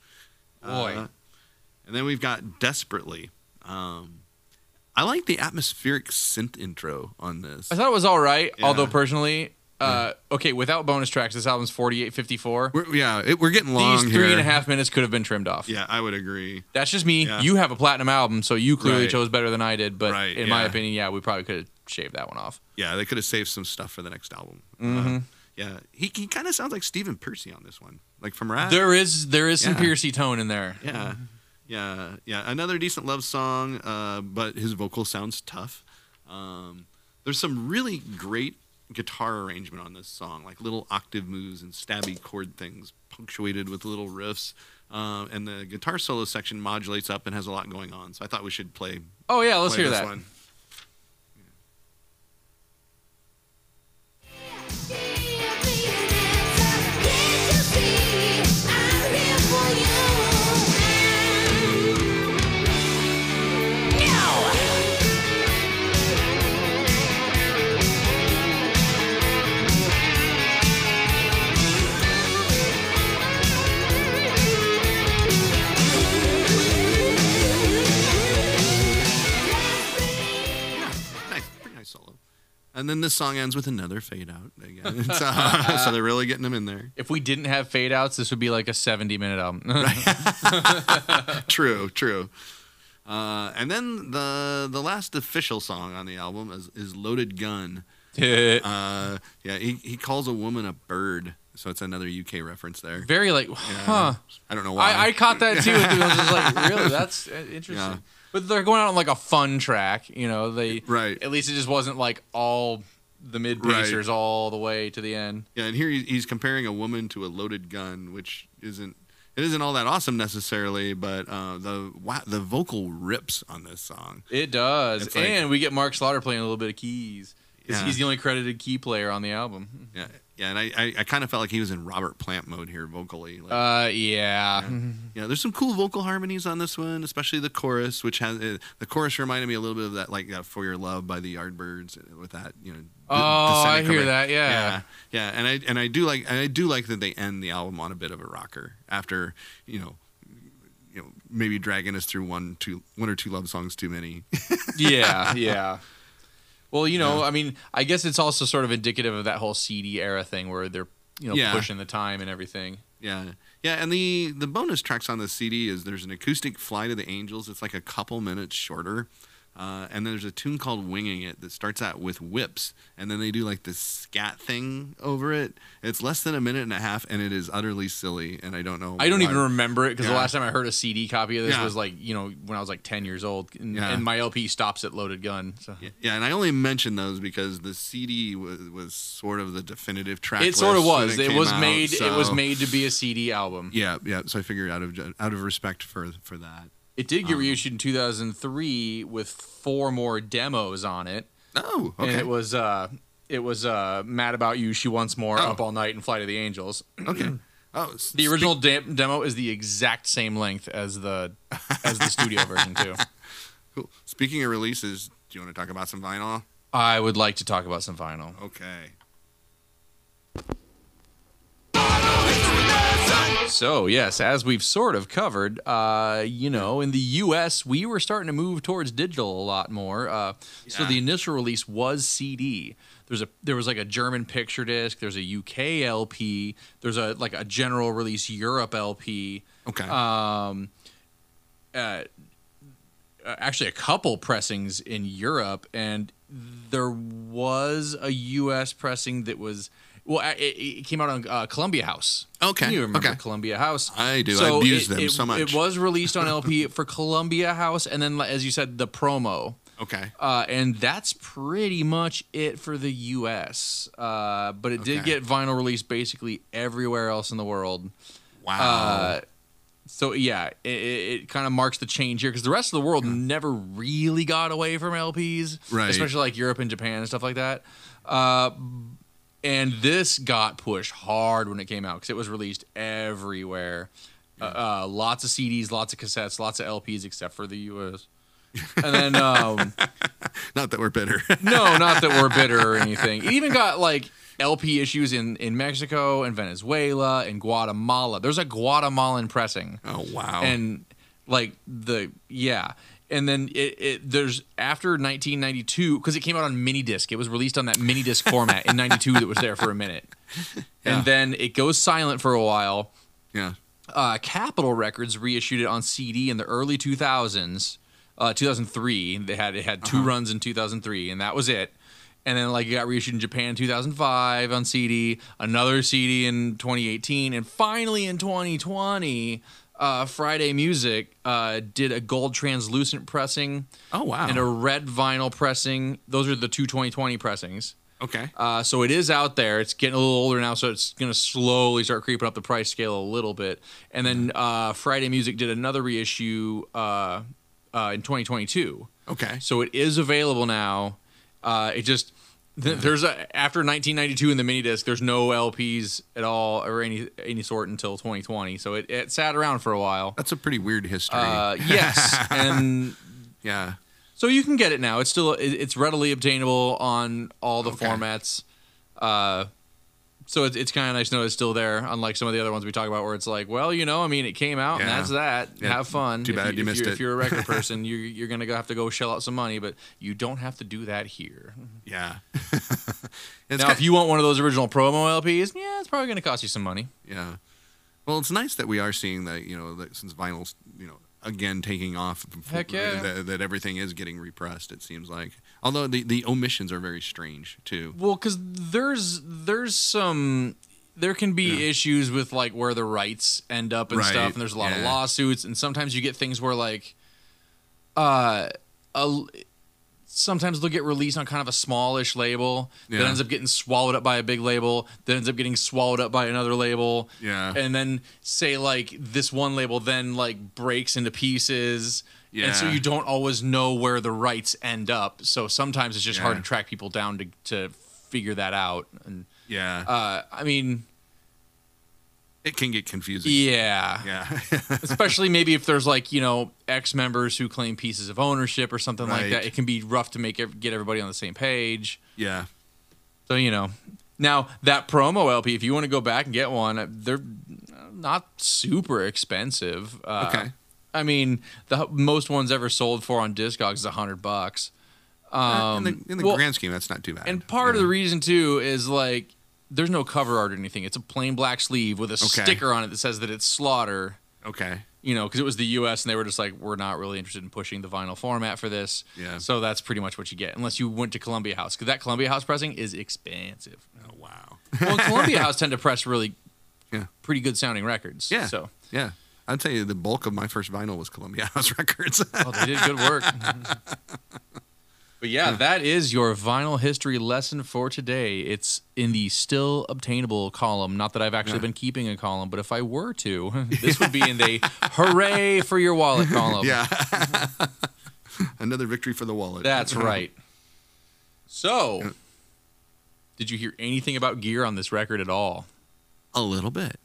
Boy. Uh, and then we've got "Desperately." Um, I like the atmospheric synth intro on this. I thought it was all right, Yeah. although personally, uh, okay, without bonus tracks, this album's forty-eight fifty-four. We're, yeah, it, we're getting long These three here. and a half minutes could have been trimmed off. Yeah, I would agree. That's just me. Yeah. You have a platinum album, so you clearly Right. chose better than I did. But Right, in my yeah. opinion, yeah, we probably could have shaved that one off. Yeah, they could have saved some stuff for the next album. Mhm. Uh, yeah, he, he kind of sounds like Stephen Percy on this one, like from Rat. There is there is some Yeah. Piercy tone in there. Yeah, yeah, yeah. Another decent love song, uh, but his vocal sounds tough. Um, there's some really great guitar arrangement on this song, like little octave moves and stabby chord things, punctuated with little riffs. Um, and the guitar solo section modulates up and has a lot going on. So I thought we should play. Oh yeah, let's play hear this that. one. Give me an answer. Can't you see I'm here for you? No. Yeah, nice, pretty nice solo. And then this song ends with another fade out again. so, so they're really getting them in there. If we didn't have fade outs, this would be like a seventy minute album. True, true. Uh, and then the the last official song on the album is, is Loaded Gun. uh, yeah, he, he calls a woman a bird. So it's another U K reference there. Very like, Yeah. huh. I don't know why. I, I caught that too. I was just like, really? That's interesting. Yeah. But they're going out on like a fun track, you know. They Right. At least it just wasn't like all the mid pacers Right. all the way to the end. Yeah, and here he- he's comparing a woman to a loaded gun, which isn't it isn't all that awesome necessarily, but uh, the wow, the vocal rips on this song. It does, It's like- and we get Mark Slaughter playing a little bit of keys because Yeah. he's the only credited key player on the album. Yeah, yeah, and I, I, I kind of felt like he was in Robert Plant mode here vocally. Like, Uh, yeah. yeah, there's some cool vocal harmonies on this one, especially the chorus, which has uh, the chorus reminded me a little bit of that, like uh, "For Your Love" by the Yardbirds, uh, with that, you know. d- Oh, I descending hear cover. that. Yeah. yeah, yeah, and I and I do like and I do like that they end the album on a bit of a rocker after you know, you know maybe dragging us through one two one or two love songs too many. yeah, yeah. Well, you know, I mean, I guess it's also sort of indicative of that whole C D era thing where they're, you know, Yeah. pushing the time and everything. Yeah, yeah, and the the bonus tracks on the C D is there's an acoustic "Fly to the Angels." It's like a couple minutes shorter, uh, and then there's a tune called "Winging It" that starts out with whips, and then they do like this scat thing over it. It's less than a minute and a half, and it is utterly silly, and I don't know. I don't why. even remember it because the Yeah. last time I heard a C D copy of this Yeah. was like, you know, when I was like ten years old, and, Yeah. and my L P stops at Loaded Gun. So. Yeah, yeah, and I only mention those because the C D was, was sort of the definitive track. It sort of list when was. It came was out, made. It was so- made to be a C D album. Yeah, yeah. So I figured out of out of respect for for that. It did get Um, reissued in two thousand three with four more demos on it, Oh, okay. and it was uh, it was uh, "Mad About You," "She Wants More," Oh. "Up All Night," and "Flight of the Angels." okay. Oh, The original de- demo is the exact same length as the as the studio version too. Cool. Speaking of releases, do you want to talk about some vinyl? I would like to talk about some vinyl. Okay. So yes, as we've sort of covered, uh, you know, in the U S we were starting to move towards digital a lot more. Uh, So Yeah. the initial release was C D. There's a there was like a German picture disc. There's a U K L P. There's a like a general release Europe L P. Okay. Um, uh, uh, actually, a couple pressings in Europe, and there was a U S pressing that was. Well, it, it came out on uh, Columbia House. Okay, You remember okay. Columbia House? I do. So I've used it- them it- so much. It was released on L P for Columbia House, and then, as you said, the promo. okay. Uh, and that's pretty much it for the U S. Uh, but it did Okay. get vinyl release basically everywhere else in the world. Wow. Uh, so yeah, it, it, it kind of marks the change here because the rest of the world never really got away from L Ps, Right. especially like Europe and Japan and stuff like that. Uh, and this got pushed hard when it came out because it was released everywhere. Uh, uh, lots of C Ds, lots of cassettes, lots of L Ps, except for the U S. And then, um, Not that we're bitter. no, not that we're bitter or anything. It even got like L P issues in, in Mexico and Venezuela and Guatemala. There's a Guatemalan pressing. oh wow. And like the yeah, and then it, it there's after nineteen ninety-two because it came out on mini disc. It was released on that mini disc format in ninety-two that was there for a minute, Yeah. and then it goes silent for a while. yeah. Uh, Capitol Records reissued it on C D in the early two thousands, uh, two thousand three. They had it had two Uh-huh. runs in two thousand three, and that was it. And then like it got reissued in Japan in two thousand five on C D, another C D in twenty eighteen, and finally in twenty twenty, uh, Friday Music uh, did a gold translucent pressing Oh wow. and a red vinyl pressing. Those are the two twenty twenty pressings. okay. Uh, so it is out there. It's getting a little older now, so it's going to slowly start creeping up the price scale a little bit. And then uh, Friday Music did another reissue uh, uh, in twenty twenty-two. Okay. So it is available now. Uh, it just th- there's a after nineteen ninety-two in the mini disc. There's no L Ps at all or any any sort until twenty twenty. So it, it sat around for a while. That's a pretty weird history. Uh, yes, and yeah. so you can get it now. It's still it- it's readily obtainable on all the Okay. formats. Uh, So it's, it's kind of nice to know it's still there, unlike some of the other ones we talk about where it's like, well, you know, I mean, it came out and Yeah. that's that. Yeah. Have fun. Too If bad you if missed you're, it. If you're a record person, you, you're going to have to go shell out some money, but you don't have to do that here. Yeah. now, It's kind- if you want one of those original promo L Ps, yeah, it's probably going to cost you some money. Yeah. Well, it's nice that we are seeing that, you know, that since vinyl's, you know, again taking off, Heck yeah. that, that everything is getting repressed, it seems like. Although the, the omissions are very strange, too. Well, because there's there's some there can be Yeah. issues with like where the rights end up and Right, stuff, and there's a lot of yeah. lawsuits, and sometimes you get things where like, uh, a, sometimes they'll get released on kind of a smallish label that Yeah. ends up getting swallowed up by a big label, that ends up getting swallowed up by another label, Yeah. and then say like this one label then like breaks into pieces. And so Yeah. you don't always know where the rights end up. So sometimes it's just hard Yeah. to track people down to to figure that out. And Yeah. uh, I mean, it can get confusing. yeah, Yeah. especially maybe if there's like you know ex members who claim pieces of ownership or something like Right. that. It can be rough to make ev- get everybody on the same page. yeah. So you know, now that promo L P, if you want to go back and get one, they're not super expensive. Uh, Okay. I mean, the most ones ever sold for on Discogs is a hundred bucks. Uh, in the, Um, in the well, grand scheme, that's not too bad. And part of Yeah. the reason too is like there's no cover art or anything. It's a plain black sleeve with a Okay. sticker on it that says that it's Slaughter. Okay. You know, because it was the U S and they were just like, we're not really interested in pushing the vinyl format for this. Yeah. So that's pretty much what you get, unless you went to Columbia House, because that Columbia House pressing is expensive. Oh, wow. Well, Columbia House tend to press really Yeah. pretty good sounding records. Yeah. So, Yeah. I'd tell you the bulk of my first vinyl was Columbia House Records. oh, they did good work. But yeah, that is your vinyl history lesson for today. It's in the still obtainable column. Not that I've actually Yeah. been keeping a column, but if I were to, this would be in the hooray for your wallet column. Yeah. Another victory for the wallet. That's right. So, did you hear anything about gear on this record at all? A little bit.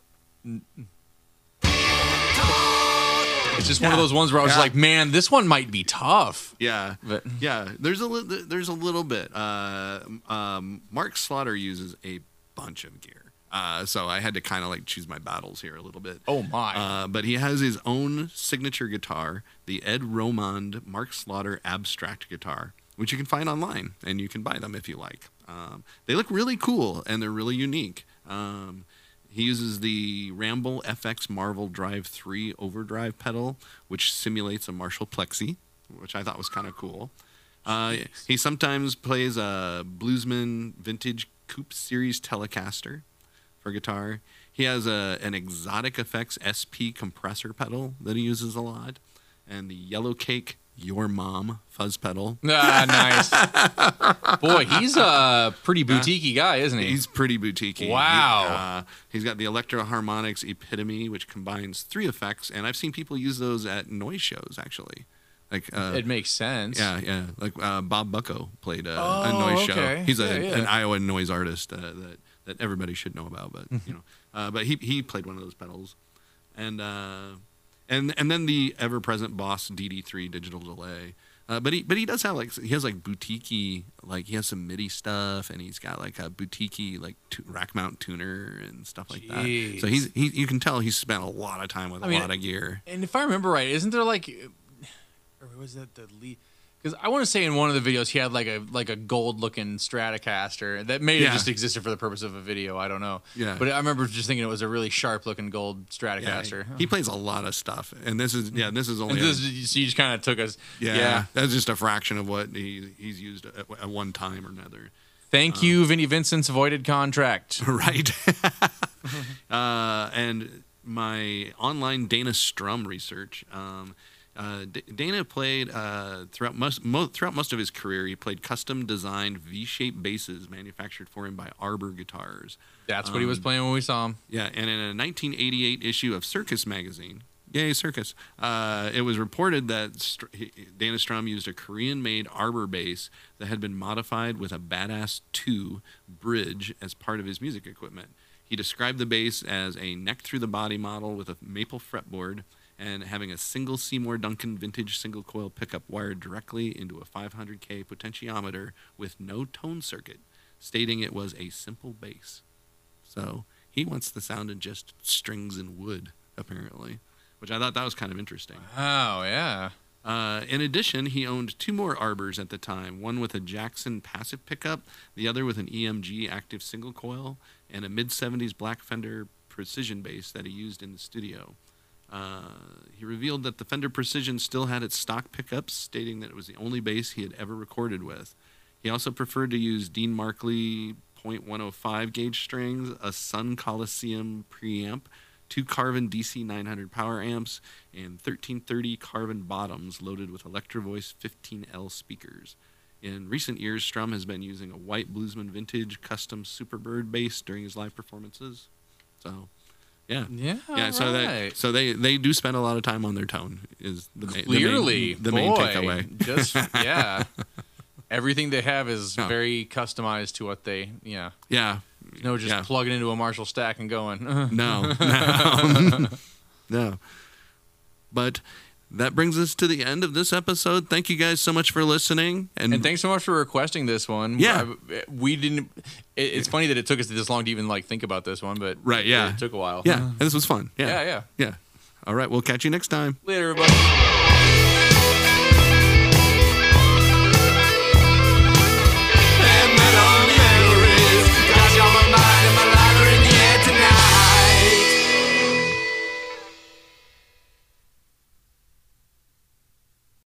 It's just one of those ones where I was Yeah. like, man, this one might be tough. Yeah. But Yeah. There's a li- there's a little bit. Uh, um, Mark Slaughter uses a bunch of gear. Uh, so I had to kind of like choose my battles here a little bit. oh my. Uh, but he has his own signature guitar, the Ed Romand Mark Slaughter Abstract guitar, which you can find online, and you can buy them if you like. Um, they look really cool, and they're really unique. Um, he uses the Ramble F X Marvel Drive three overdrive pedal, which simulates a Marshall Plexi, which I thought was kind of cool. Uh, he sometimes plays a Bluesman Vintage Coupe Series Telecaster for guitar. He has a an Exotic Effects S P compressor pedal that he uses a lot, and the Yellow Cake Your Mom fuzz pedal. ah, nice. Boy, he's a pretty boutiquey guy, isn't he? He's pretty boutiquey. Wow. He, uh, he's got the Electro Harmonics Epitome, which combines three effects, and I've seen people use those at noise shows actually. Like uh, it makes sense. yeah, yeah. Like uh, Bob Bucko played a, a Oh, noise show. okay. He's a, Yeah, yeah. an Iowa noise artist uh, that that everybody should know about. But you know, uh, but he he played one of those pedals, and uh, and and then the ever present Boss D D three digital delay. Uh, but he but he does have like he has like boutiquey, like he has some MIDI stuff, and he's got like a boutiquey like tu- rack mount tuner and stuff like that. Jeez. So he's he you can tell he's spent a lot of time with I a mean, lot of gear. And if I remember right, isn't there like, or was that the lead? Because I want to say in one of the videos he had like a like a gold looking Stratocaster that may have Yeah. just existed for the purpose of a video. I don't know. Yeah. But I remember just thinking it was a really sharp looking gold Yeah, Stratocaster. he plays a lot of stuff, and this is yeah this is only And a- this, so you just kind of took us. Yeah, Yeah. that's just a fraction of what he he's used at, at one time or another. Thank you, Vinnie Vincent's voided contract. Right. uh, and my online Dana Strum research. Um, uh, D- Dana played uh, throughout most mo- throughout most of his career. He played custom designed V-shaped basses manufactured for him by Arbor Guitars. That's what he was Um, playing when we saw him. Yeah, and in a nineteen eighty-eight issue of Circus magazine, yay Circus, uh, it was reported that Str- he- Dana Strum used a Korean-made Arbor bass that had been modified with a Badass two bridge as part of his music equipment. He described the bass as a neck-through-the-body model with a maple fretboard and having a single Seymour Duncan vintage single-coil pickup wired directly into a five hundred K potentiometer with no tone circuit, stating it was a simple bass. So he wants the sound in just strings and wood, apparently, which I thought that was kind of interesting. Oh, yeah. Uh, in addition, he owned two more arbors at the time, one with a Jackson passive pickup, the other with an E M G active single coil, and a mid seventies Black Fender Precision bass that he used in the studio. Uh, he revealed that the Fender Precision still had its stock pickups, stating that it was the only bass he had ever recorded with. He also preferred to use Dean Markley point one oh five gauge strings, a Sun Coliseum preamp, two Carvin D C nine hundred power amps, and thirteen thirty Carvin bottoms loaded with Electro Voice fifteen L speakers. In recent years, Strum has been using a white Bluesman Vintage custom Superbird bass during his live performances. So, yeah. Yeah, Yeah, so right. they so they, they do spend a lot of time on their tone is the, ma- Clearly, the main, the boy, main takeaway. Just, yeah. Everything they have is Yeah. very customized to what they, yeah. Yeah. No, just yeah. plugging into a Marshall stack and going. No, no, no. But that brings us to the end of this episode. Thank you guys so much for listening. And, And thanks so much for requesting this one. Yeah. I- we didn't. It, it's funny that it took us this long to even like think about this one, but Right, yeah. it took a while. yeah, this was fun. Yeah. yeah, yeah. Yeah. All right, we'll catch you next time. Later, everybody.